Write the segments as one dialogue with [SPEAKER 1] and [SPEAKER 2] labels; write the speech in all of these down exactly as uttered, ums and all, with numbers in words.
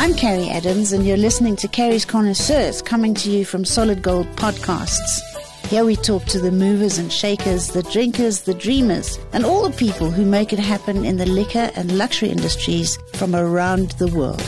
[SPEAKER 1] I'm Carrie Adams, and you're listening to Carrie's Connoisseurs, coming to you from Solid Gold Podcasts. Here we talk to the movers and shakers, the drinkers, the dreamers, and all the people who make it happen in the liquor and luxury industries from around the world.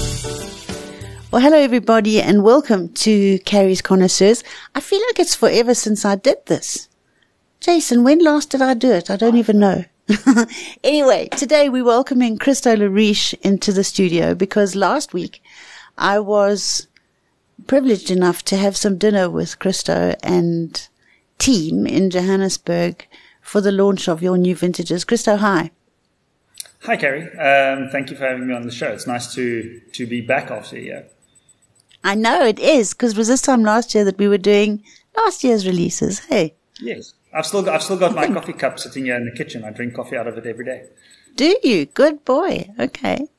[SPEAKER 1] Well, hello everybody, and welcome to Carrie's Connoisseurs. I feel like it's forever since I did this. Jason, when last did I do it? I don't even know. Anyway, today we're welcoming Christo Lariche into the studio because last week I was privileged enough to have some dinner with Christo and team in Johannesburg for the launch of your new vintages. Christo, hi.
[SPEAKER 2] Hi, Carrie. Um, thank you for having me on the show. It's nice to, to be back after a year.
[SPEAKER 1] I know it is, because it was this time last year that we were doing last year's releases. Hey.
[SPEAKER 2] Yes. I've still got, I've still got my coffee cup sitting here in the kitchen. I drink coffee out of it every day.
[SPEAKER 1] Do you? Good boy. Okay.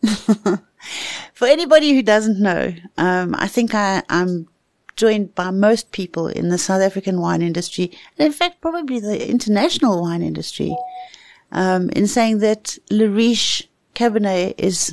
[SPEAKER 1] For anybody who doesn't know, um, I think I, I'm joined by most people in the South African wine industry, and in fact probably the international wine industry, um, in saying that Lariche Cabernet is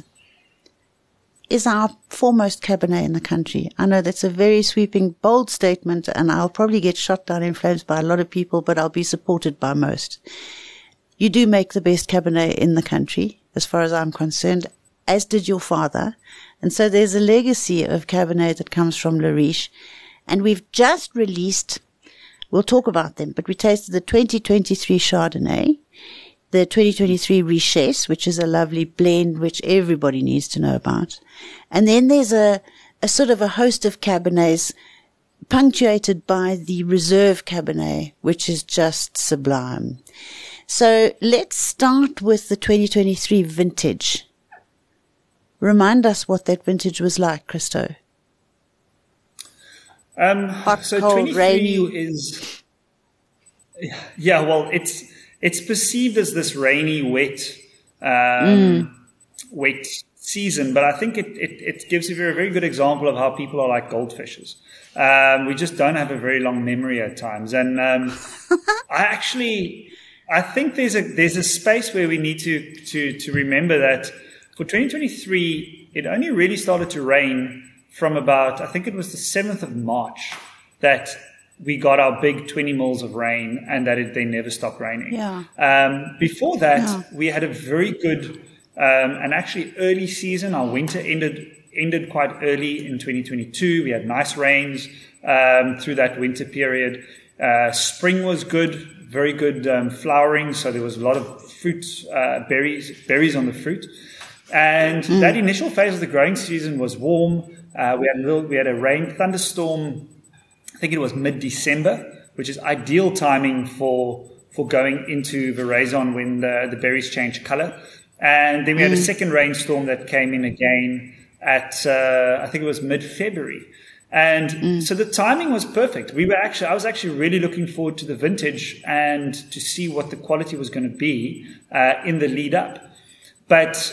[SPEAKER 1] is our foremost Cabernet in the country. I know that's a very sweeping, bold statement, and I'll probably get shot down in flames by a lot of people, but I'll be supported by most. You do make the best Cabernet in the country, as far as I'm concerned, as did your father. And so there's a legacy of Cabernet that comes from Lariche. And we've just released, we'll talk about them, but we tasted the twenty twenty-three Chardonnay, the twenty twenty-three Richesse, which is a lovely blend which everybody needs to know about. And then there's a, a sort of a host of Cabernets punctuated by the Reserve Cabernet, which is just sublime. So let's start with the twenty twenty-three vintage. Remind us what that vintage was like, Christo.
[SPEAKER 2] Um,
[SPEAKER 1] Hot,
[SPEAKER 2] so
[SPEAKER 1] cold,
[SPEAKER 2] twenty-three
[SPEAKER 1] rainy.
[SPEAKER 2] is, yeah, well, it's, it's perceived as this rainy, wet, um, mm. wet season, but I think it, it, it gives you a very good example of how people are like goldfishes. Um, we just don't have a very long memory at times. And, um, I actually, I think there's a, there's a space where we need to, to, to remember that for twenty twenty-three, it only really started to rain from about, I think it was the seventh of March that we got our big twenty mils of rain, and that it, they never stopped raining.
[SPEAKER 1] Yeah.
[SPEAKER 2] Um, before that,
[SPEAKER 1] yeah.
[SPEAKER 2] we had a very good, um, and actually early season. Our winter ended, ended quite early in twenty twenty-two. We had nice rains, um, through that winter period. Uh, spring was good, very good, um, flowering. So there was a lot of fruit, uh, berries, berries on the fruit. And mm. that initial phase of the growing season was warm. Uh, we had a little, we had a rain thunderstorm. I think it was mid-December, which is ideal timing for for going into veraison when the, the berries change color. And then we had a second rainstorm that came in again at uh, I think it was mid-February. And mm. so the timing was perfect. We were actually I was actually really looking forward to the vintage and to see what the quality was going to be uh, in the lead up. But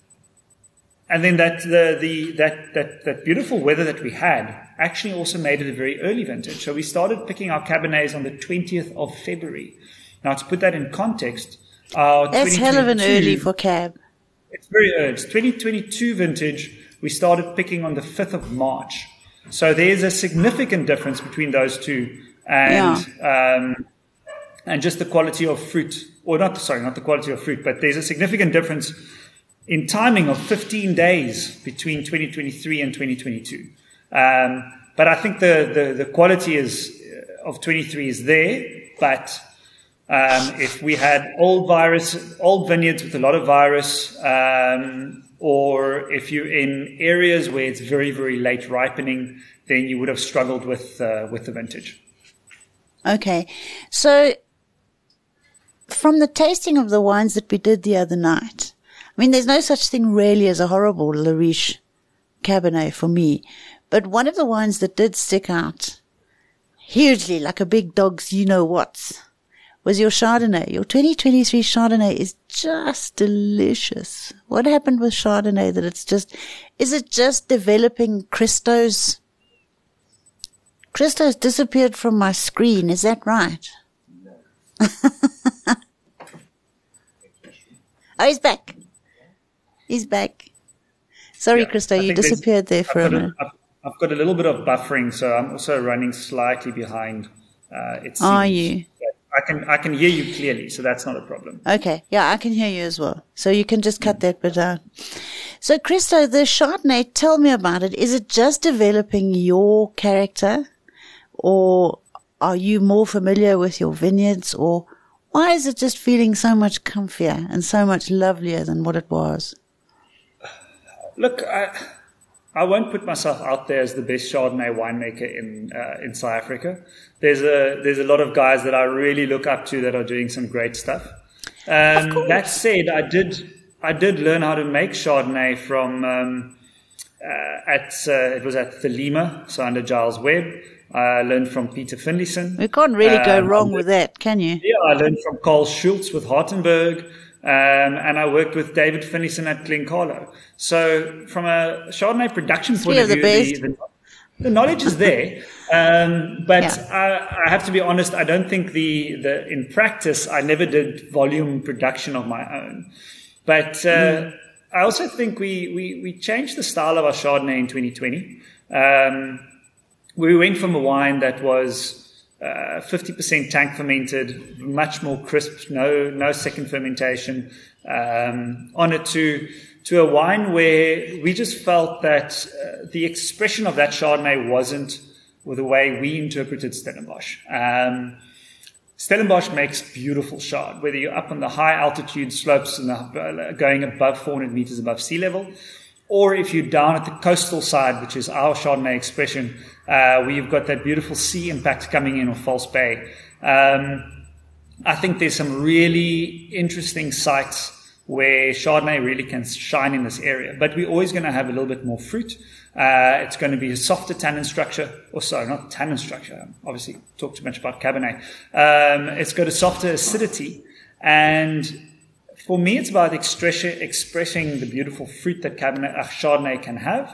[SPEAKER 2] and then that the the that that that beautiful weather that we had actually also made it a very early vintage. So we started picking our Cabernets on the twentieth of February. Now, to put that in context, our
[SPEAKER 1] that's hell of an early for Cab.
[SPEAKER 2] It's very early. It's twenty twenty-two vintage. We started picking on the fifth of March. So there's a significant difference between those two, and yeah. um, and just the quality of fruit, or not sorry, not the quality of fruit, but there's a significant difference in timing of fifteen days between twenty twenty-three and twenty twenty-two. Um, but I think the, the, the quality is of twenty-three is there. But um, if we had old virus, old vineyards with a lot of virus, um, or if you're in areas where it's very, very late ripening, then you would have struggled with uh, with the vintage.
[SPEAKER 1] Okay, so from the tasting of the wines that we did the other night, I mean, there's no such thing really as a horrible Lariche Cabernet for me. But one of the wines that did stick out hugely, like a big dog's you-know-what, was your Chardonnay. Your twenty twenty-three Chardonnay is just delicious. What happened with Chardonnay that it's just, is it just developing Christo's, Christo's disappeared from my screen, is that right? No. Oh, he's back. He's back. Sorry,
[SPEAKER 2] yeah,
[SPEAKER 1] Christo, you disappeared there for a minute.
[SPEAKER 2] A, I've, I've got a little bit of buffering, so I'm also running slightly behind. Uh, it seems.
[SPEAKER 1] Are you?
[SPEAKER 2] I can I can hear you clearly, so that's not a problem.
[SPEAKER 1] Okay, yeah, I can hear you as well. So you can just cut mm. that bit down. So, Christo, the Chardonnay, tell me about it. Is it just developing your character, or are you more familiar with your vineyards, or why is it just feeling so much comfier and so much lovelier than what it was?
[SPEAKER 2] Look, I, I won't put myself out there as the best Chardonnay winemaker in uh, in South Africa. There's a there's a lot of guys that I really look up to that are doing some great stuff. Um, that said, I did I did learn how to make Chardonnay from um, uh, at uh, it was at Thelema, so under Giles Webb. I learned from Peter Finlayson.
[SPEAKER 1] You can't really go um, wrong
[SPEAKER 2] did,
[SPEAKER 1] with that, can you?
[SPEAKER 2] Yeah, I learned from Carl Schultz with Hartenberg. Um, and I worked with David Finlayson at Glencarlo. So from a Chardonnay production point of view, the, the, the knowledge is there. Um, but yeah. I, I have to be honest, I don't think the, the, in practice, I never did volume production of my own. But, uh, mm. I also think we, we, we changed the style of our Chardonnay in twenty twenty. Um, we went from a wine that was Uh, fifty percent tank fermented, much more crisp, no no second fermentation um, on it, to to a wine where we just felt that uh, the expression of that Chardonnay wasn't with the way we interpreted Stellenbosch. Um, Stellenbosch makes beautiful Chard, whether you're up on the high altitude slopes and the, going above four hundred meters above sea level, or if you're down at the coastal side, which is our Chardonnay expression, uh, where you've got that beautiful sea impact coming in, or False Bay. Um, I think there's some really interesting sites where Chardonnay really can shine in this area. But we're always going to have a little bit more fruit. Uh, it's going to be a softer tannin structure, or sorry, not tannin structure. Obviously, talk too much about Cabernet. Um, it's got a softer acidity, and for me, it's about expressing, expressing the beautiful fruit that Cabernet, uh, Chardonnay can have,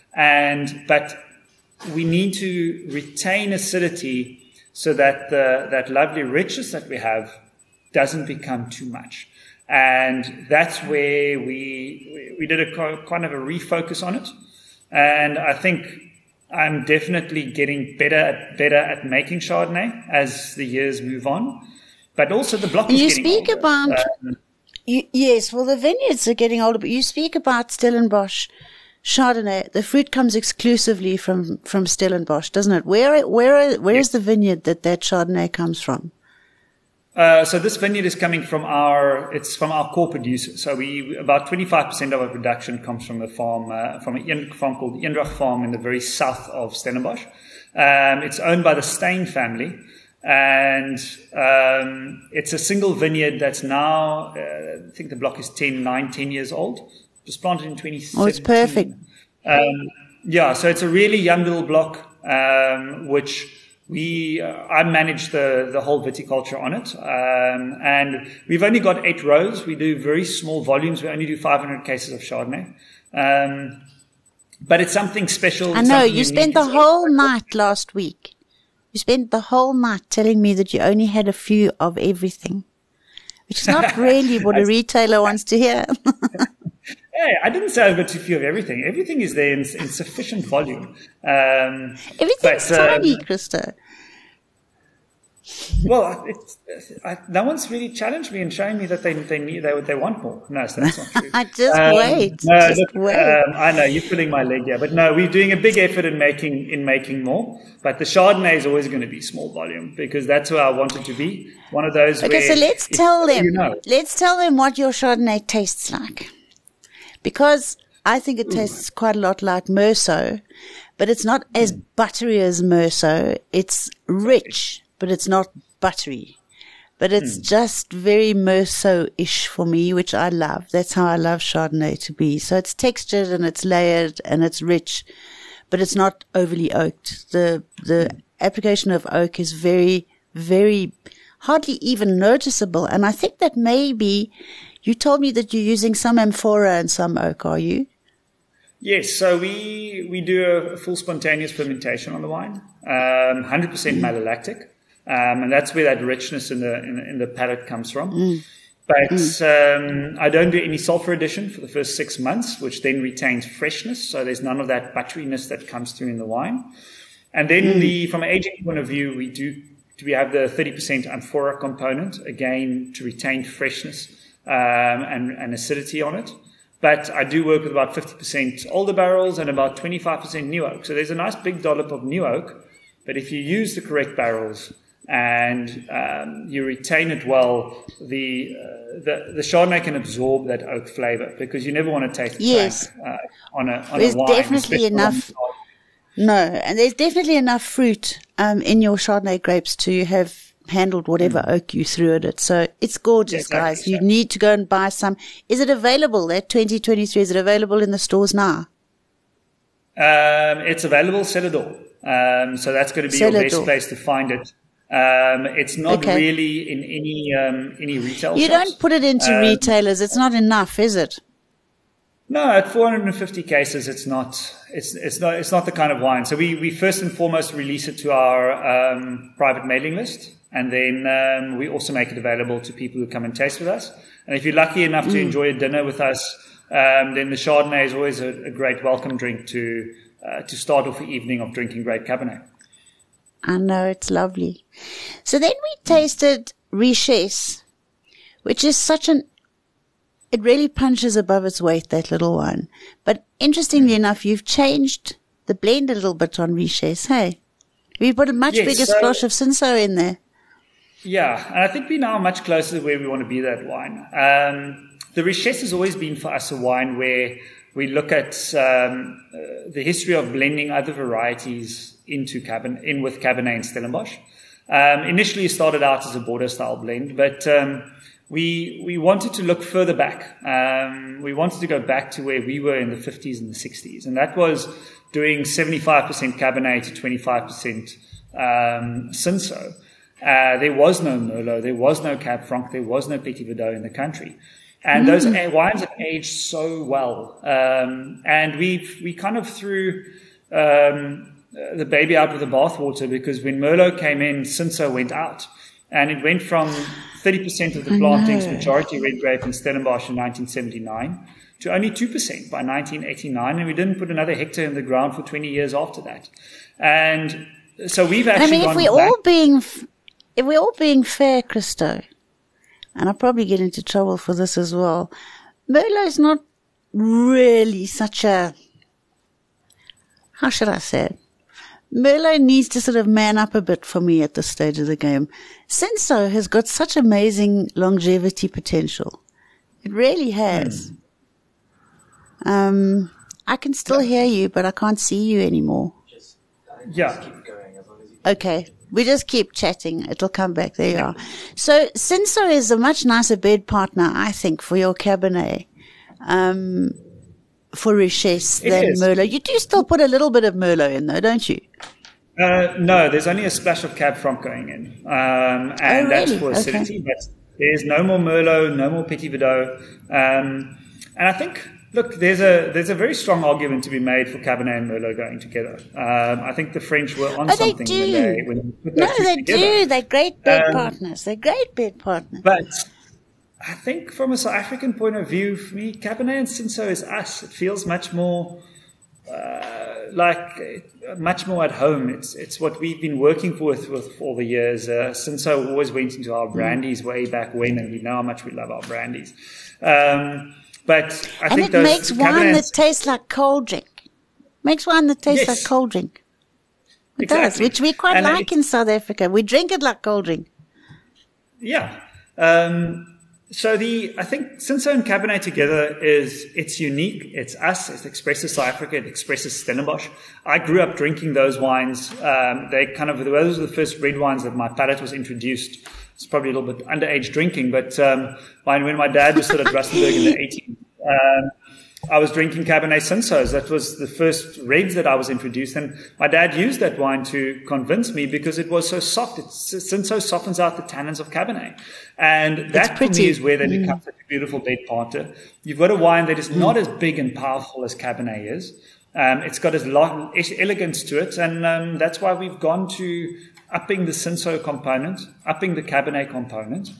[SPEAKER 2] and but we need to retain acidity so that the that lovely richness that we have doesn't become too much. And that's where we we did a kind of a refocus on it. And I think I'm definitely getting better at, better at making Chardonnay as the years move on. But also the block is
[SPEAKER 1] you
[SPEAKER 2] getting
[SPEAKER 1] speak
[SPEAKER 2] older.
[SPEAKER 1] about
[SPEAKER 2] Um,
[SPEAKER 1] you, yes, well the vineyards are getting older, but you speak about Stellenbosch Chardonnay. The fruit comes exclusively from from Stellenbosch, doesn't it? Where where where
[SPEAKER 2] yes.
[SPEAKER 1] is the vineyard that that Chardonnay comes from?
[SPEAKER 2] Uh, so this vineyard is coming from our, it's from our core producer. So we, about twenty-five percent of our production comes from a farm, uh, from a farm called Eendracht Farm in the very south of Stellenbosch. Um, it's owned by the Steyn family, and um, it's a single vineyard that's now, uh, I think the block is ten, nine, ten years old. It was planted in twenty seventeen.
[SPEAKER 1] Oh, it's perfect.
[SPEAKER 2] Um, yeah, so it's a really young little block, um, which We, uh, I manage the, the whole viticulture on it, um, and we've only got eight rows. We do very small volumes. We only do five hundred cases of Chardonnay, um, but it's something special.
[SPEAKER 1] I know, you spent the whole night last week. You spent the whole night telling me that you only had a few of everything, which is not really what a retailer wants to hear.
[SPEAKER 2] Hey, I didn't say I've got too few of everything. Everything is there in, in sufficient volume. Um,
[SPEAKER 1] Everything's
[SPEAKER 2] but,
[SPEAKER 1] tiny,
[SPEAKER 2] um,
[SPEAKER 1] Christo.
[SPEAKER 2] Well, it's, I, no one's really challenged me and shown me that they they need they they want more. No, so that's not true.
[SPEAKER 1] Just
[SPEAKER 2] um,
[SPEAKER 1] wait.
[SPEAKER 2] No,
[SPEAKER 1] Just
[SPEAKER 2] look,
[SPEAKER 1] wait.
[SPEAKER 2] Um, I know you're pulling my leg here, but no, we're doing a big effort in making in making more. But the Chardonnay is always going to be small volume because that's where I want it to be. One of those.
[SPEAKER 1] Okay,
[SPEAKER 2] where
[SPEAKER 1] so let's tell them.
[SPEAKER 2] You know.
[SPEAKER 1] Let's tell them what your Chardonnay tastes like, because I think it tastes quite a lot like Meursault, but it's not as buttery as Meursault. It's rich, but it's not buttery. But it's mm. just very Meursault-ish for me, which I love. That's how I love Chardonnay to be. So it's textured and it's layered and it's rich, but it's not overly oaked. The the mm. application of oak is very, very, hardly even noticeable. And I think that maybe you told me that you're using some amphora and some oak, are you?
[SPEAKER 2] Yes, so we we do a full spontaneous fermentation on the wine, um, one hundred percent malolactic, um, and that's where that richness in the in, in the palate comes from. Mm. But mm. um, I don't do any sulfur addition for the first six months, which then retains freshness. So there's none of that butteriness that comes through in the wine. And then mm. the from an aging point of view, we do we have the thirty percent amphora component, again, to retain freshness um, and, and acidity on it. But I do work with about fifty percent older barrels and about twenty-five percent new oak. So there's a nice big dollop of new oak. But if you use the correct barrels and um, you retain it well, the, uh, the the Chardonnay can absorb that oak flavor, because you never want to taste the
[SPEAKER 1] yes.
[SPEAKER 2] tank, uh, on a on
[SPEAKER 1] there's
[SPEAKER 2] a wine.
[SPEAKER 1] Definitely enough. No, and there's definitely enough fruit um, in your Chardonnay grapes to have handled whatever mm. oak you threw at it. So it's gorgeous, yeah, exactly, guys. You so. need to go and buy some. Is it available, that twenty twenty-three? Is it available in the stores now?
[SPEAKER 2] Um, it's available, Celador. Um, so that's going to be Celador. Your best place to find it. Um, it's not okay. really in any um, any retail
[SPEAKER 1] You
[SPEAKER 2] shops.
[SPEAKER 1] don't put it into um, retailers. It's not enough, is it?
[SPEAKER 2] No, at four hundred fifty cases, it's not. It's it's not. It's not the kind of wine. So we, we first and foremost release it to our um, private mailing list, and then um, we also make it available to people who come and taste with us. And if you're lucky enough to mm. enjoy a dinner with us, um, then the Chardonnay is always a, a great welcome drink to uh, to start off the evening of drinking great Cabernet.
[SPEAKER 1] I know, it's lovely. So then we tasted Richesse, which is such an, it really punches above its weight, that little one. But interestingly enough, you've changed the blend a little bit on Richesse, hey? We've put a much yes, bigger so, splash of Cinsault in there.
[SPEAKER 2] Yeah, and I think we're now much closer to where we want to be, that wine. Um, the Richesse has always been for us a wine where we look at um, uh, the history of blending other varieties into Cabernet, in with Cabernet and Stellenbosch. Um, initially, it started out as a Bordeaux-style blend, but um, we we wanted to look further back. Um, we wanted to go back to where we were in the fifties and the sixties, and that was doing seventy-five percent Cabernet to twenty-five percent um, Cinsault. Uh, there was no Merlot, there was no Cab Franc, there was no Petit Verdot in the country. And mm. those wines have aged so well. Um, and we've, we kind of threw um, the baby out with the bathwater, because when Merlot came in, Cinsault went out. And it went from thirty percent of the plantings, majority red grape in Stellenbosch in nineteen seventy-nine, to only two percent by nineteen eighty-nine. And we didn't put another hectare in the ground for twenty years after that. And so we've actually
[SPEAKER 1] I mean,
[SPEAKER 2] gone
[SPEAKER 1] if we're
[SPEAKER 2] back.
[SPEAKER 1] all being, if we're all being fair, Christo, and I'll probably get into trouble for this as well, Merlot's not really such a, how should I say it? Merlot needs to sort of man up a bit for me at this stage of the game. Cinsault has got such amazing longevity potential. It really has. Mm. Um, I can still yeah. hear you, but I can't see you anymore.
[SPEAKER 2] Just, yeah. Just keep going as long as you can.
[SPEAKER 1] Okay. We just keep chatting. It'll come back. There you are. So Cinsault is a much nicer bed partner, I think, for your Cabernet, um, for Richesse than is. Merlot. You do still put a little bit of Merlot in, though, don't you?
[SPEAKER 2] Uh, no, there's only a splash of Cab Franc going in, um, and
[SPEAKER 1] oh, really?
[SPEAKER 2] that's for acidity. Okay. But there's no more Merlot, no more Petit Verdot, um, and I think. Look, there's a there's a very strong argument to be made for Cabernet and Merlot going together. Um, I think the French were on
[SPEAKER 1] oh,
[SPEAKER 2] something
[SPEAKER 1] they do.
[SPEAKER 2] when they when they put
[SPEAKER 1] no,
[SPEAKER 2] those two
[SPEAKER 1] they
[SPEAKER 2] together.
[SPEAKER 1] do. They're great bed
[SPEAKER 2] um,
[SPEAKER 1] partners. They're great bed partners.
[SPEAKER 2] But I think from a South African point of view, for me, Cabernet and Cinsault is us. It feels much more uh, like much more at home. It's it's what we've been working for with, with for all the years. Uh, Cinsault always went into our brandies mm. way back when, and we know how much we love our brandies. Um, But I
[SPEAKER 1] and
[SPEAKER 2] think
[SPEAKER 1] it
[SPEAKER 2] those
[SPEAKER 1] makes wine that tastes like cold drink. Makes wine that tastes
[SPEAKER 2] yes.
[SPEAKER 1] like cold drink. It
[SPEAKER 2] exactly.
[SPEAKER 1] does, which we quite
[SPEAKER 2] and
[SPEAKER 1] like in South Africa. We drink it like cold drink.
[SPEAKER 2] Yeah. Um, so the I think Cinsault and Cabernet together is it's unique. It's us. It expresses South Africa. It expresses Stellenbosch. I grew up drinking those wines. Um, they kind of those were the first red wines that my palate was introduced. It's probably a little bit underage drinking, but um, when my dad was still at Rustenburg in the eighties, um, I was drinking Cabernet Cinsault. That was the first reds that I was introduced, and my dad used that wine to convince me because it was so soft. It's, Cinsault softens out the tannins of Cabernet, and that for me is where they mm. become such a beautiful bed partner. You've got a wine that is mm. not as big and powerful as Cabernet is. Um, it's got a lot of elegance to it, and um, that's why we've gone to upping the Cinsault component, upping the Cabernet component,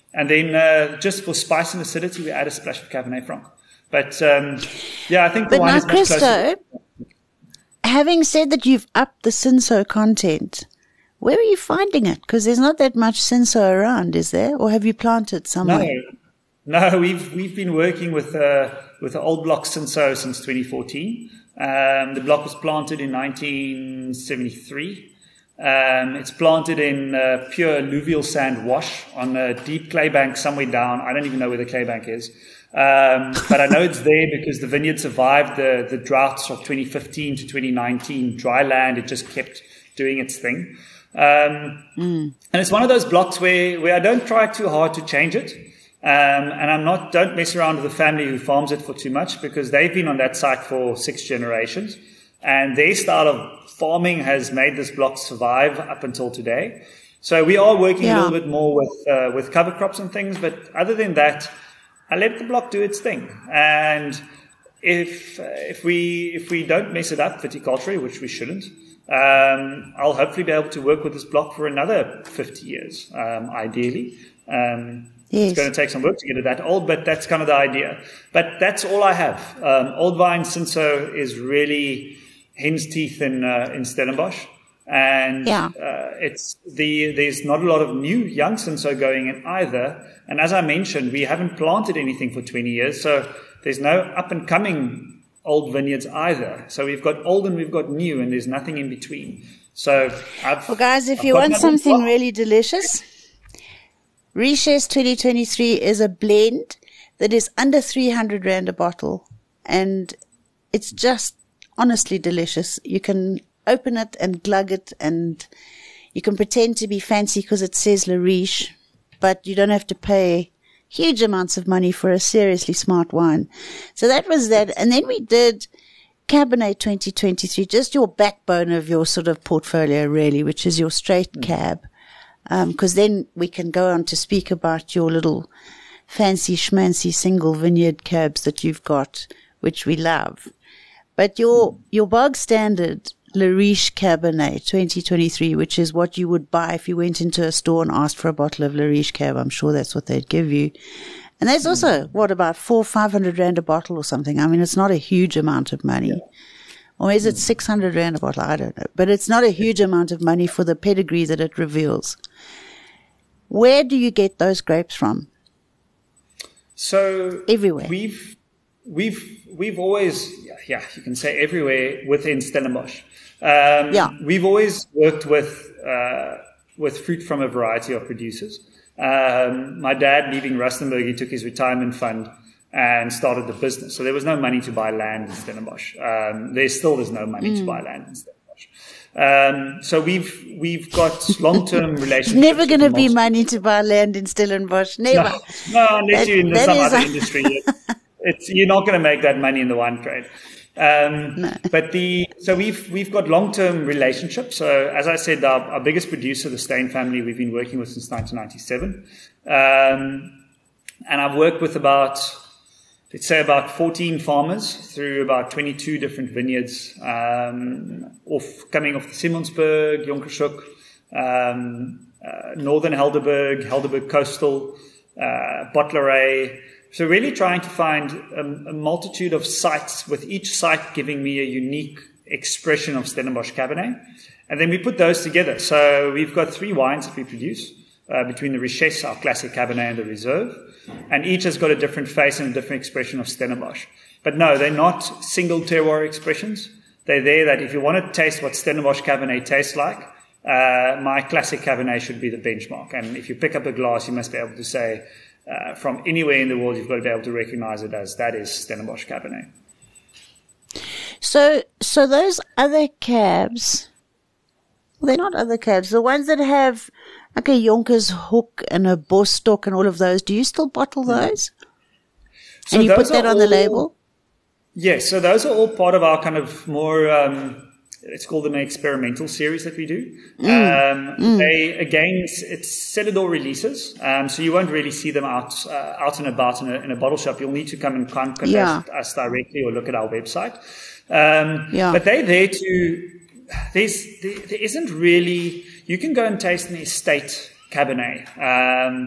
[SPEAKER 2] And then uh, just for spice and acidity, we add a splash of Cabernet Franc. But um, yeah, I think the
[SPEAKER 1] but
[SPEAKER 2] wine
[SPEAKER 1] now,
[SPEAKER 2] is much
[SPEAKER 1] Christo,
[SPEAKER 2] closer.
[SPEAKER 1] Having said that you've upped the Cinsault content, where are you finding it? Because there's not that much Cinsault around, is there? Or have you planted somewhere?
[SPEAKER 2] No, no, we've we've been working with uh, with the old block Cinsault since twenty fourteen. Um, the block was planted in nineteen seventy-three. Um, it's planted in uh, pure alluvial sand wash on a deep clay bank somewhere down. I don't even know where the clay bank is. Um, but I know it's there because the vineyard survived the, the droughts of twenty fifteen to twenty nineteen. Dry land, it just kept doing its thing. Um, mm. And it's one of those blocks where, where I don't try too hard to change it. Um, and I'm not, don't mess around with the family who farms it for too much because they've been on that site for six generations. And their style of farming has made this block survive up until today. So we are working yeah. a little bit more with uh, with cover crops and things. But other than that, I let the block do its thing. And if uh, if we if we don't mess it up viticulturally, which we shouldn't, um, I'll hopefully be able to work with this block for another fifty years, um, ideally. Um, Yes. It's going to take some work to get it that old, but that's kind of the idea. But that's all I have. Um, Old Vine Cinsault is really hen's teeth in uh, in Stellenbosch, and
[SPEAKER 1] yeah.
[SPEAKER 2] uh, it's the there's not a lot of new young Cinsault going in either. And as I mentioned, we haven't planted anything for twenty years, so there's no up and coming old vineyards either. So we've got old and we've got new, and there's nothing in between. So, I've,
[SPEAKER 1] well, guys, if
[SPEAKER 2] I've
[SPEAKER 1] you want something
[SPEAKER 2] far.
[SPEAKER 1] really delicious, Riches twenty twenty-three is a blend that is under three hundred rand a bottle, and it's just honestly delicious. You can open it and glug it, and you can pretend to be fancy because it says Le Riche, but you don't have to pay huge amounts of money for a seriously smart wine. So that was that. And then we did Cabernet twenty twenty-three, just your backbone of your sort of portfolio, really, which is your straight mm. cab. Because um, then we can go on to speak about your little fancy schmancy single vineyard cabs that you've got, which we love. But your your bog standard Le Riche Cabernet twenty twenty-three, which is what you would buy if you went into a store and asked for a bottle of Le Riche Cab, I'm sure that's what they'd give you. And that's also, what, about four, five hundred rand a bottle or something. I mean, it's not a huge amount of money. Yeah. Or is it six hundred rand a bottle? I don't know. But it's not a huge amount of money for the pedigree that it reveals. Where do you get those grapes from?
[SPEAKER 2] So
[SPEAKER 1] everywhere.
[SPEAKER 2] We've we've we've always yeah you can say everywhere within Stellenbosch. Um,
[SPEAKER 1] yeah.
[SPEAKER 2] We've always worked with uh, with fruit from a variety of producers. Um, my dad, leaving Rustenburg, he took his retirement fund and started the business. So there was no money to buy land in Stellenbosch. Um, there still is no money mm. to buy land in Stellenbosch. Um, so we've we've got long-term relationships.
[SPEAKER 1] Never going to be money to buy land in Stellenbosch. Never.
[SPEAKER 2] No, no unless
[SPEAKER 1] that,
[SPEAKER 2] you're in
[SPEAKER 1] that
[SPEAKER 2] some other
[SPEAKER 1] a...
[SPEAKER 2] industry. It's you're not going to make that money in the wine trade. Um,
[SPEAKER 1] no.
[SPEAKER 2] But the so we've we've got long-term relationships. So as I said, our, our biggest producer, the Steyn family, we've been working with since nineteen ninety-seven, um, and I've worked with about. Let's say about fourteen farmers through about twenty-two different vineyards, um, off coming off the Simonsberg, Jonkershoek, um, uh, Northern Helderberg, Helderberg Coastal, uh, Bottleray. So really trying to find a, a multitude of sites, with each site giving me a unique expression of Stellenbosch Cabernet. And then we put those together. So we've got three wines that we produce uh, between the Richesse, our classic Cabernet, and the Reserve. And each has got a different face and a different expression of Stellenbosch. But no, they're not single terroir expressions. They're there that if you want to taste what Stellenbosch Cabernet tastes like, uh, my classic Cabernet should be the benchmark. And if you pick up a glass, you must be able to say, uh, from anywhere in the world, you've got to be able to recognize it as that is Stellenbosch Cabernet.
[SPEAKER 1] So, so those other cabs, well, they're not other cabs, the ones that have like a Yonkers Hoek and a Bostock and all of those, do you still bottle those? So and you put that on all, the label?
[SPEAKER 2] Yes, so those are all part of our kind of more, um, let's call them an experimental series that we do. Mm. Um, mm. They, again, it's, it's Celador releases, um, so you won't really see them out uh, out and about in a, in a bottle shop. You'll need to come and contact yeah. us directly or look at our website. Um, yeah. But they're there to... There's, there, there isn't really, you can go and taste an estate Cabernet. Um,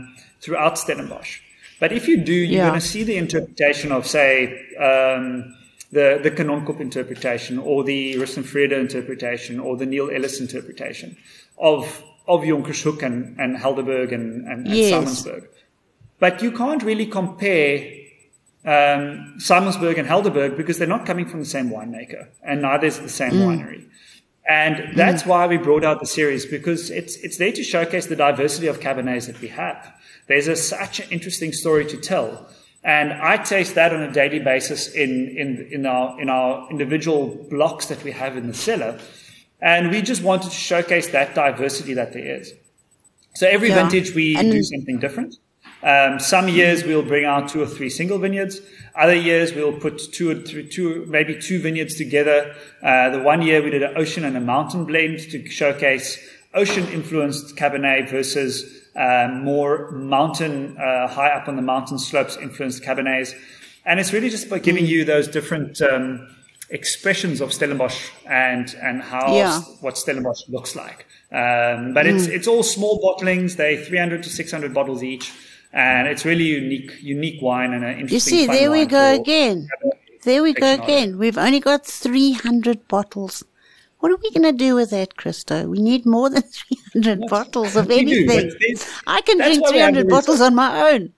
[SPEAKER 2] throughout Stellenbosch. But if you do, you're
[SPEAKER 1] Yeah.
[SPEAKER 2] going to see the interpretation of, say, um, the, the Kanonkop interpretation or the Ristenvrede interpretation or the Neil Ellis interpretation of, of Jonkershoek and, and Helderberg and, and, and
[SPEAKER 1] Yes.
[SPEAKER 2] Simonsburg. But you can't really compare um, Simonsburg and Helderberg because they're not coming from the same winemaker, and neither is the same
[SPEAKER 1] Mm.
[SPEAKER 2] winery. And that's mm. why we brought out the series, because it's it's there to showcase the diversity of Cabernets that we have. There's a, such an interesting story to tell. And I taste that on a daily basis in, in, in our in our individual blocks that we have in the cellar. And we just wanted to showcase that diversity that there is. So every
[SPEAKER 1] Yeah.
[SPEAKER 2] vintage we
[SPEAKER 1] And-
[SPEAKER 2] do something different. Um, some years we'll bring out two or three single vineyards. Other years we'll put two or three, two, maybe two vineyards together. Uh, the one year we did an ocean and a mountain blend to showcase ocean-influenced Cabernet versus uh, more mountain, uh, high up on the mountain slopes influenced Cabernets. And it's really just by giving you those different um, expressions of Stellenbosch and and how
[SPEAKER 1] Yeah.
[SPEAKER 2] what Stellenbosch looks like. Um, but it's it's all small bottlings. They're three hundred to six hundred bottles each. And it's really unique, unique wine and an
[SPEAKER 1] You
[SPEAKER 2] interesting.
[SPEAKER 1] see,
[SPEAKER 2] fun
[SPEAKER 1] there we
[SPEAKER 2] wine
[SPEAKER 1] go
[SPEAKER 2] for-
[SPEAKER 1] again. There we go
[SPEAKER 2] Section of it.
[SPEAKER 1] again. We've only got three hundred bottles. What are we going to do with that, Christo? We need more than three hundred bottles of
[SPEAKER 2] We do,
[SPEAKER 1] anything.
[SPEAKER 2] but there's-
[SPEAKER 1] I can
[SPEAKER 2] that's
[SPEAKER 1] drink
[SPEAKER 2] why we have the
[SPEAKER 1] three hundred bottles on my own.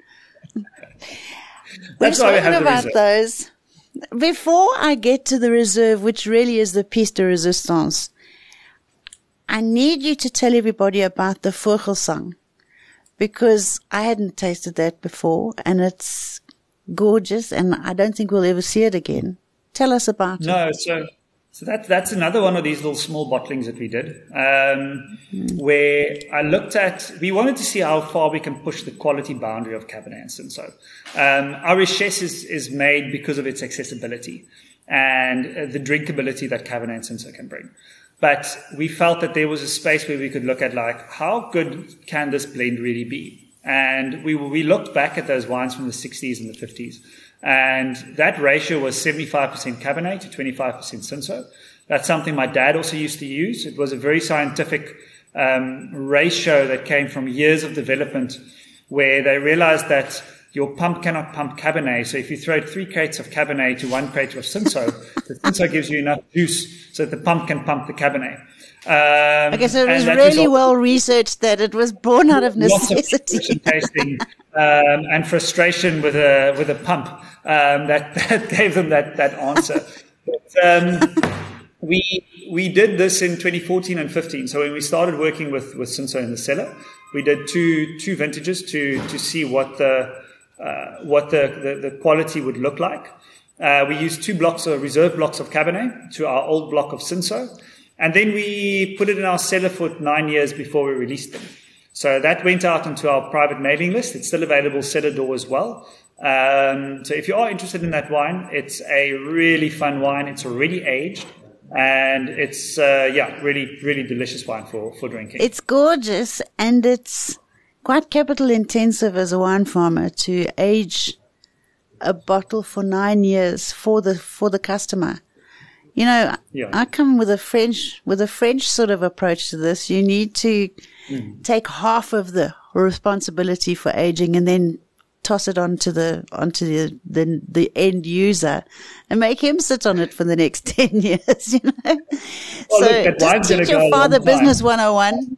[SPEAKER 1] We've
[SPEAKER 2] That's why we
[SPEAKER 1] spoken
[SPEAKER 2] have the
[SPEAKER 1] about
[SPEAKER 2] reserve.
[SPEAKER 1] those. Before I get to the reserve, which really is the piece de resistance, I need you to tell everybody about the Vogelsang, because I hadn't tasted that before, and it's gorgeous, and I don't think we'll ever see it again. Tell us about it.
[SPEAKER 2] No, so so that that's another one of these little small bottlings that we did, um, where I looked at. We wanted to see how far we can push the quality boundary of Cabernet and Cinsault. Um, our richesse is is made because of its accessibility and uh, the drinkability that Cabernet and Cinsault can bring. But we felt that there was a space where we could look at, like, how good can this blend really be? And we we looked back at those wines from the sixties and the fifties. And that ratio was seventy-five percent Cabernet to twenty-five percent Cinsault. That's something my dad also used to use. It was a very scientific um, ratio that came from years of development, where they realized that your pump cannot pump Cabernet. So if you throw three crates of Cabernet to one crate of Cinsault, the Cinsault gives you enough juice so that the pump can pump the Cabernet. Um,
[SPEAKER 1] Okay, so it was
[SPEAKER 2] and that
[SPEAKER 1] really
[SPEAKER 2] resulted-
[SPEAKER 1] well researched that it was born out of
[SPEAKER 2] lots of
[SPEAKER 1] necessity.
[SPEAKER 2] frustration tasting um, and frustration with a with a pump um, that that gave them that that answer. But, um, we we did this in twenty fourteen and fifteen. So when we started working with with Cinsault in the cellar, we did two two vintages to to see what the uh, what the, the the quality would look like. Uh, we used two blocks of reserve blocks of Cabernet to our old block of Cinsault. And then we put it in our cellar for nine years before we released them. So that went out onto our private mailing list. It's still available cellar door as well. Um, so if you are interested in that wine, it's a really fun wine. It's already aged. And it's, uh, yeah, really, really delicious wine for, for drinking.
[SPEAKER 1] It's gorgeous, and it's quite capital intensive as a wine farmer to age a bottle for nine years for the for the customer. You know,
[SPEAKER 2] Yeah.
[SPEAKER 1] I come with a French with a French sort of approach to this. You need to
[SPEAKER 2] Mm.
[SPEAKER 1] take half of the responsibility for aging and then toss it onto the onto the the, the end user and make him sit on it for the next ten years. You know,
[SPEAKER 2] Well,
[SPEAKER 1] so
[SPEAKER 2] look, that wine's
[SPEAKER 1] just
[SPEAKER 2] gonna
[SPEAKER 1] teach your
[SPEAKER 2] go a
[SPEAKER 1] father
[SPEAKER 2] long time.
[SPEAKER 1] business one oh one.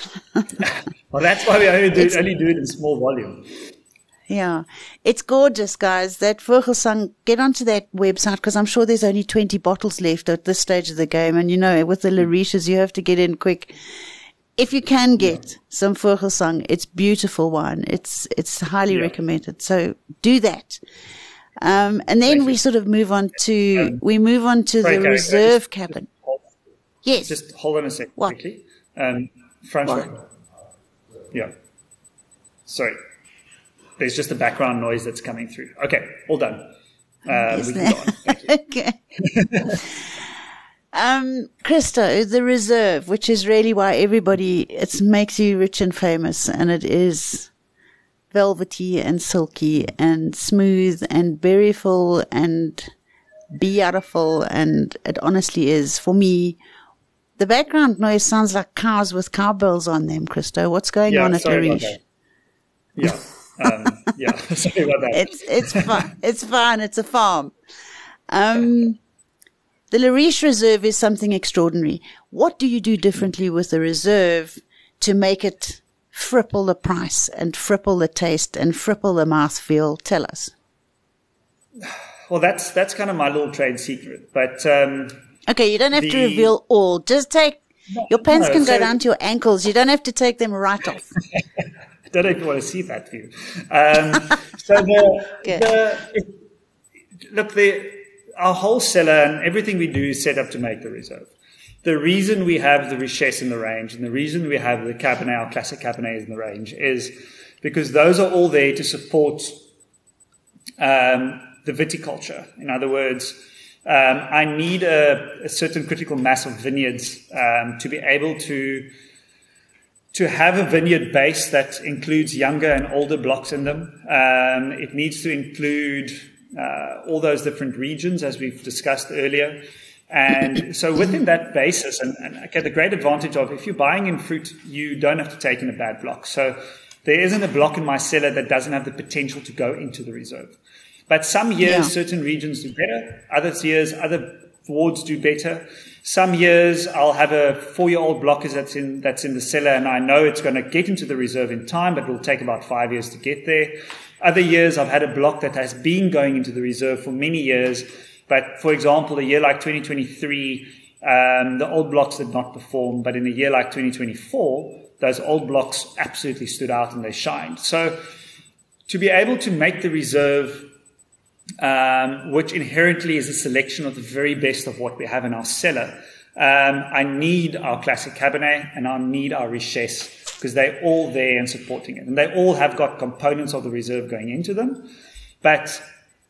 [SPEAKER 2] Well, that's why we only do, only do it in small volume.
[SPEAKER 1] Yeah, it's gorgeous, guys. That Vogelsang, get onto that website because I'm sure there's only twenty bottles left at this stage of the game. And you know, with the Larishes, you have to get in quick. If you can get some Vogelsang, it's beautiful wine. It's it's highly
[SPEAKER 2] Yeah.
[SPEAKER 1] recommended. So do that. Um, and then
[SPEAKER 2] Thank
[SPEAKER 1] we
[SPEAKER 2] you.
[SPEAKER 1] sort of move on to
[SPEAKER 2] Um,
[SPEAKER 1] we move on to
[SPEAKER 2] sorry,
[SPEAKER 1] the
[SPEAKER 2] Gary,
[SPEAKER 1] reserve
[SPEAKER 2] just-
[SPEAKER 1] cabin.
[SPEAKER 2] just hold-
[SPEAKER 1] Yes.
[SPEAKER 2] Just hold on a second
[SPEAKER 1] What?
[SPEAKER 2] quickly. Um, Francois.
[SPEAKER 1] What?
[SPEAKER 2] Yeah. Sorry. There's just a background noise that's coming through. Okay, all done. Uh,
[SPEAKER 1] Is
[SPEAKER 2] we can
[SPEAKER 1] there?
[SPEAKER 2] go on. Thank you.
[SPEAKER 1] Okay. um, Christo, the reserve, which is really why everybody, it makes you rich and famous, and it is velvety and silky and smooth and berryful and beautiful, and it honestly is, for me, the background noise sounds like cows with cowbells on them, Christo. What's going
[SPEAKER 2] Yeah,
[SPEAKER 1] on at
[SPEAKER 2] sorry about
[SPEAKER 1] Lariche?
[SPEAKER 2] that. Yeah. Um, yeah. Sorry about that.
[SPEAKER 1] It's, it's fine. It's fine. It's a farm. Um, the Lariche Reserve is something extraordinary. What do you do differently with the reserve to make it fripple the price and fripple the taste and fripple the mouthfeel? Tell us.
[SPEAKER 2] Well, that's that's kind of my little trade secret. But um,
[SPEAKER 1] okay, you don't have
[SPEAKER 2] the,
[SPEAKER 1] to reveal all. Just take
[SPEAKER 2] no,
[SPEAKER 1] your pants
[SPEAKER 2] no,
[SPEAKER 1] can
[SPEAKER 2] so,
[SPEAKER 1] go down to your ankles. You don't have to take them right off.
[SPEAKER 2] I don't even want to see that view. Um, so the, the it, look, the our whole cellar and everything we do is set up to make the reserve. The reason we have the Richesse in the range and the reason we have the Cabernet, our classic Cabernet in the range, is because those are all there to support um, the viticulture. In other words, um, I need a, a certain critical mass of vineyards um, to be able to to have a vineyard base that includes younger and older blocks in them. Um, it needs to include uh, all those different regions, as we've discussed earlier. And so within that basis, and, and okay, the great advantage of if you're buying in fruit, you don't have to take in a bad block. So there isn't a block in my cellar that doesn't have the potential to go into the reserve. But some years, yeah. certain regions do better. Other years, other wards do better. Some years, I'll have a four-year-old block that's in that's in the cellar, and I know it's going to get into the reserve in time, but it will take about five years to get there. Other years, I've had a block that has been going into the reserve for many years. But, for example, a year like twenty twenty-three, um, the old blocks did not perform. But in a year like twenty twenty-four, those old blocks absolutely stood out and they shined. So to be able to make the reserve, um, which inherently is a selection of the very best of what we have in our cellar, um, I need our classic Cabernet and I need our Richesse because they're all there and supporting it. And they all have got components of the reserve going into them. But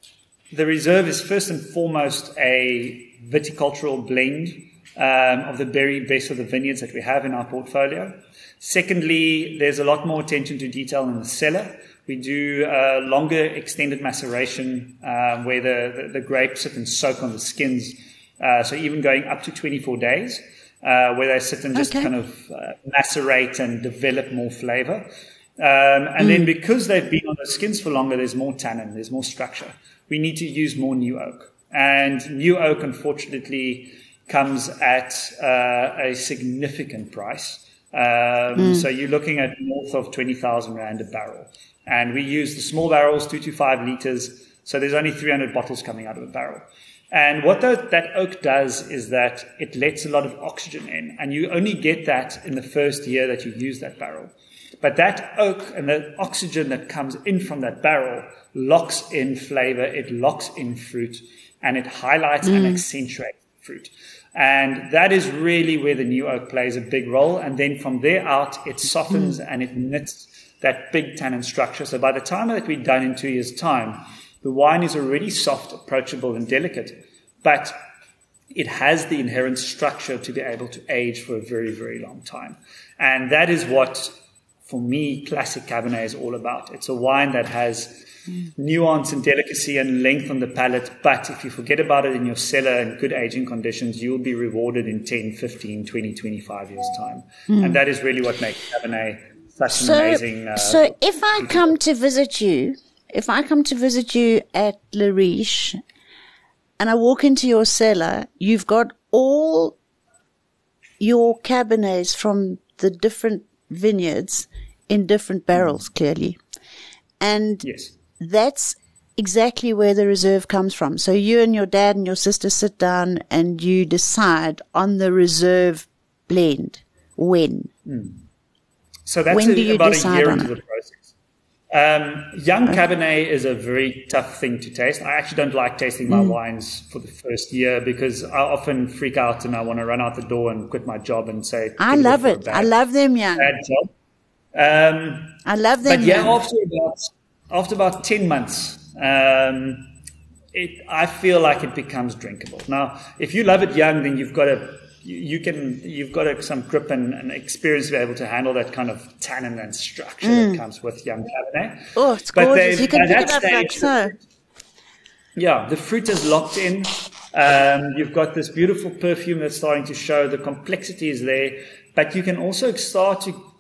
[SPEAKER 2] the reserve is first and foremost a viticultural blend um, of the very best of the vineyards that we have in our portfolio. Secondly, there's a lot more attention to detail in the cellar. We do a longer extended maceration uh, where the, the, the grapes sit and soak on the skins. Uh, so even going up to twenty-four days uh, where they sit and just okay. kind of uh, macerate and develop more flavor. Um, and mm. then because they've been on the skins for longer, there's more tannin, there's more structure. We need to use more new oak. And new oak, unfortunately, comes at uh, a significant price. Um, mm. So you're looking at north of twenty thousand rand a barrel. And we use the small barrels, two to five liters. So there's only three hundred bottles coming out of a barrel. And what the, that oak does is that it lets a lot of oxygen in. And you only get that in the first year that you use that barrel. But that oak and the oxygen that comes in from that barrel locks in flavor, it locks in fruit, and it highlights mm. and accentuates fruit. And that is really where the new oak plays a big role. And then from there out, it softens mm. and it knits that big tannin structure. So by the time that we're done in two years' time, the wine is already soft, approachable, and delicate. But it has the inherent structure to be able to age for a very, very long time. And that is what, for me, classic Cabernet is all about. It's a wine that has nuance and delicacy and length on the palate, but if you forget about it in your cellar in good aging conditions, you'll be rewarded in ten, fifteen, twenty, twenty-five years' time. Mm. And that is really what makes Cabernet such
[SPEAKER 1] so,
[SPEAKER 2] an amazing... Uh,
[SPEAKER 1] so if I come to visit you, if I come to visit you at Lariche and I walk into your cellar, you've got all your Cabernets from the different vineyards in different barrels, clearly. And
[SPEAKER 2] yes.
[SPEAKER 1] that's exactly where the reserve comes from. So you and your dad and your sister sit down and you decide on the reserve blend. When?
[SPEAKER 2] Mm. So that's
[SPEAKER 1] when
[SPEAKER 2] a,
[SPEAKER 1] do you
[SPEAKER 2] about
[SPEAKER 1] decide
[SPEAKER 2] a year
[SPEAKER 1] on
[SPEAKER 2] into
[SPEAKER 1] it?
[SPEAKER 2] the process. Um, young okay. Cabernet is a very tough thing to taste. I actually don't like tasting my mm. wines for the first year because I often freak out and I want to run out the door and quit my job and say,
[SPEAKER 1] I love it. Bad, I love them young.
[SPEAKER 2] Bad job. Um,
[SPEAKER 1] I love them
[SPEAKER 2] But yeah,
[SPEAKER 1] young.
[SPEAKER 2] after about, after about ten months, um, it, I feel like it becomes drinkable. Now, if you love it young, then you've got to, you, you can, you've got a, some grip and, and experience to be able to handle that kind of tannin and structure mm. that comes with young Cabernet.
[SPEAKER 1] Oh, it's
[SPEAKER 2] but
[SPEAKER 1] gorgeous. You can pick it up
[SPEAKER 2] stage,
[SPEAKER 1] like so.
[SPEAKER 2] Yeah, the fruit is locked in. Um, you've got this beautiful perfume that's starting to show. The complexity is there, but you can also start to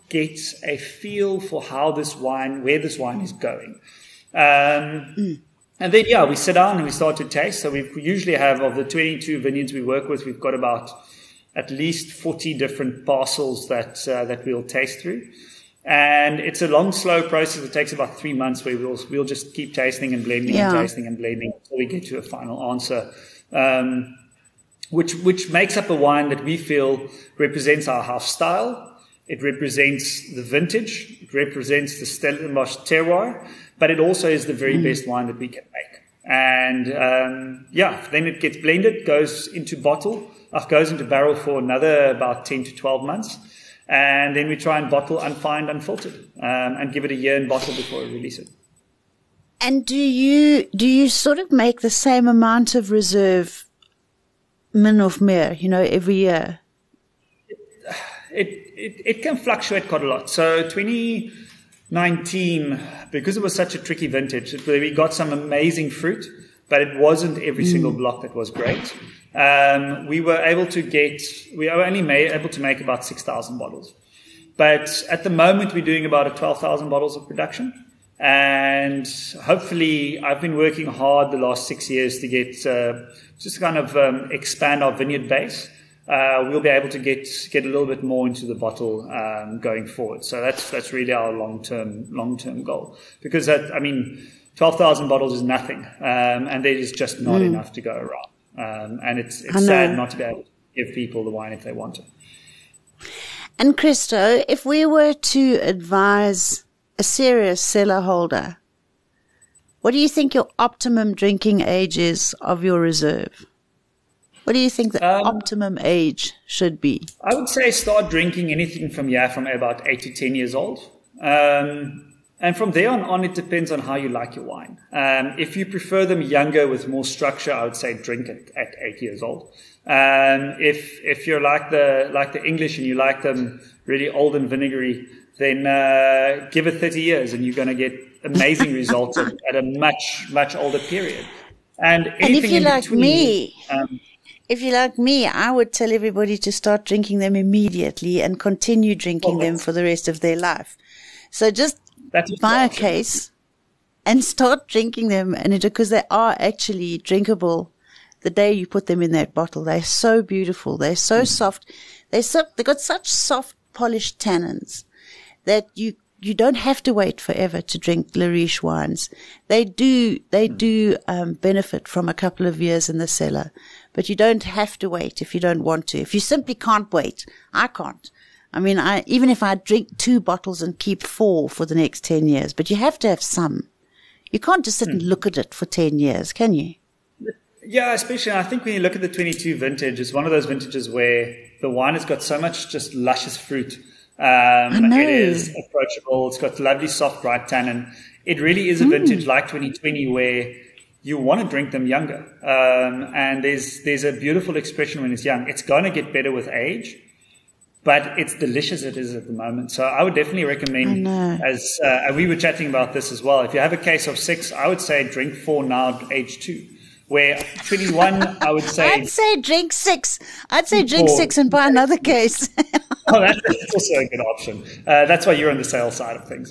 [SPEAKER 2] get a feel for how this wine, where this wine is going. Um, mm. And then, yeah, we sit down and we start to taste. So we usually have, of the twenty-two vineyards we work with, we've got about at least forty different parcels that uh, that we'll taste through. And it's a long, slow process. It takes about three months where we'll we'll just keep tasting and blending yeah. and tasting and blending until we get to a final answer, um, which which makes up a wine that we feel represents our house style. It represents the vintage. It represents the Stellenbosch terroir. But it also is the very mm. best wine that we can make. And, um, yeah, then it gets blended, goes into bottle, uh, goes into barrel for another about ten to twelve months. And then we try and bottle unfined, unfiltered, um, and give it a year in bottle before we release it.
[SPEAKER 1] And do you, do you sort of make the same amount of reserve min of meer, you know, every year?
[SPEAKER 2] It, it, it, it can fluctuate quite a lot. So twenty nineteen, because it was such a tricky vintage, we got some amazing fruit, but it wasn't every mm. single block that was great. Um, we were able to get, we were only made, able to make about six thousand bottles. But at the moment, we're doing about twelve thousand bottles of production. And hopefully, I've been working hard the last six years to get, uh, just kind of um, expand our vineyard base. Uh, we'll be able to get get a little bit more into the bottle um, going forward. So that's that's really our long term long term goal. Because that, I mean, twelve thousand bottles is nothing, um, and there is just not mm. enough to go around. Um, and it's it's sad not to be able to give people the wine if they want it.
[SPEAKER 1] And Christo, if we were to advise a serious cellar holder, what do you think your optimum drinking age is of your reserve? What do you think the um, optimum age should be?
[SPEAKER 2] I would say start drinking anything from yeah, from about eight to ten years old. Um, and from there on, on, it depends on how you like your wine. Um, if you prefer them younger with more structure, I would say drink it at eight years old. Um, if if you're like the like the English and you like them really old and vinegary, then uh, give it thirty years and you're going to get amazing results at, at a much, much older period. And,
[SPEAKER 1] and if you're like
[SPEAKER 2] between,
[SPEAKER 1] me...
[SPEAKER 2] Um,
[SPEAKER 1] If you're like me, I would tell everybody to start drinking them immediately and continue drinking oh, them for the rest of their life. So just buy a case and start drinking them, and it, because they are actually drinkable the day you put them in that bottle. They're so beautiful. They're so mm. soft. They're so, they've got such soft, polished tannins that you you don't have to wait forever to drink Lariche wines. They do they mm. do um, benefit from a couple of years in the cellar. But you don't have to wait if you don't want to. If you simply can't wait, I can't. I mean, I even if I drink two bottles and keep four for the next ten years, but you have to have some. You can't just sit hmm. and look at it for ten years, can you?
[SPEAKER 2] Yeah, especially I think when you look at the twenty-two vintage, it's one of those vintages where the wine has got so much just luscious fruit. Um,
[SPEAKER 1] I know.
[SPEAKER 2] It is approachable. It's got lovely, soft, bright tannin. It really is a vintage mm. like twenty twenty where you want to drink them younger. Um, and there's there's a beautiful expression when it's young. It's going to get better with age, but it's delicious as it is at the moment. So I would definitely recommend, as uh, we were chatting about this as well, if you have a case of six, I would say drink four now, age two. Where twenty-one, I would say...
[SPEAKER 1] I'd say drink six. I'd say drink four. six and buy another case.
[SPEAKER 2] Oh, that's, that's also a good option. Uh, that's why you're on the sales side of things.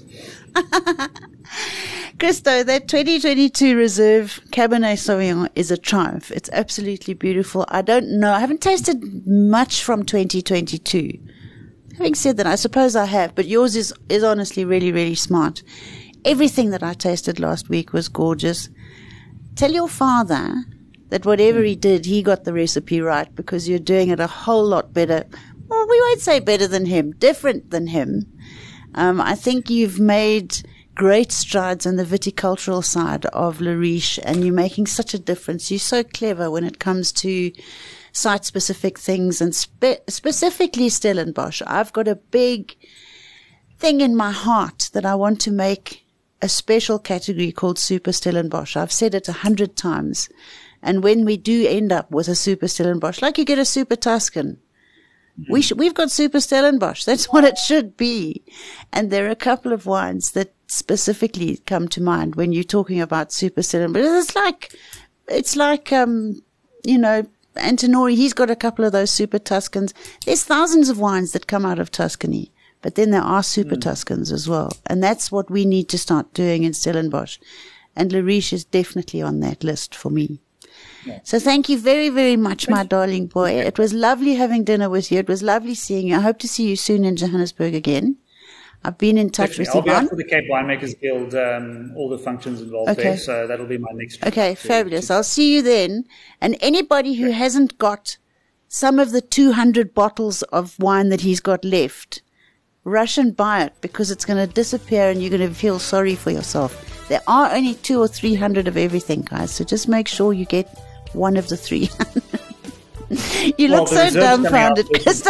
[SPEAKER 1] Christo, that twenty twenty-two Reserve Cabernet Sauvignon is a triumph. It's absolutely beautiful. I don't know. I haven't tasted much from twenty twenty-two. Having said that, I suppose I have, but yours is, is honestly really, really smart. Everything that I tasted last week was gorgeous. Tell your father that whatever he did, he got the recipe right, because you're doing it a whole lot better. Well, we won't say better than him, different than him. Um, I think you've made great strides on the viticultural side of Lariche, and you're making such a difference. You're so clever when it comes to site-specific things, and spe- specifically Stellenbosch. I've got a big thing in my heart that I want to make a special category called Super Stellenbosch. I've said it a hundred times. And when we do end up with a Super Stellenbosch, like you get a Super Tuscan, mm-hmm. we sh- we've got Super Stellenbosch. That's what it should be. And there are a couple of wines that specifically come to mind when you're talking about Super Stellenbosch. It's like, it's like, um, you know, Antinori, he's got a couple of those Super Tuscans. There's thousands of wines that come out of Tuscany, But then there are Super mm. Tuscans as well. And that's what we need to start doing in Stellenbosch. And Le Riche is definitely on that list for me. Yeah. So thank you very, very much, Thanks. my darling boy. It was lovely having dinner with you. It was lovely seeing you. I hope to see you soon in Johannesburg again. I've been in touch
[SPEAKER 2] Definitely.
[SPEAKER 1] with you.
[SPEAKER 2] I'll be out for the Cape Winemakers Guild, um, all the functions involved okay. there. So that'll be my next trip.
[SPEAKER 1] Okay, fabulous. I'll see you then. And anybody who yeah. hasn't got some of the two hundred bottles of wine that he's got left, rush and buy it, because it's going to disappear and you're going to feel sorry for yourself. There are only two or three hundred of everything, guys. So just make sure you get one of the three hundred. You well, look so dumbfounded, Krista.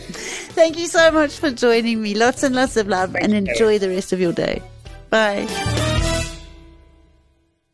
[SPEAKER 1] Thank you so much for joining me. Lots and lots of love. Thanks, and enjoy the rest of your day. Bye.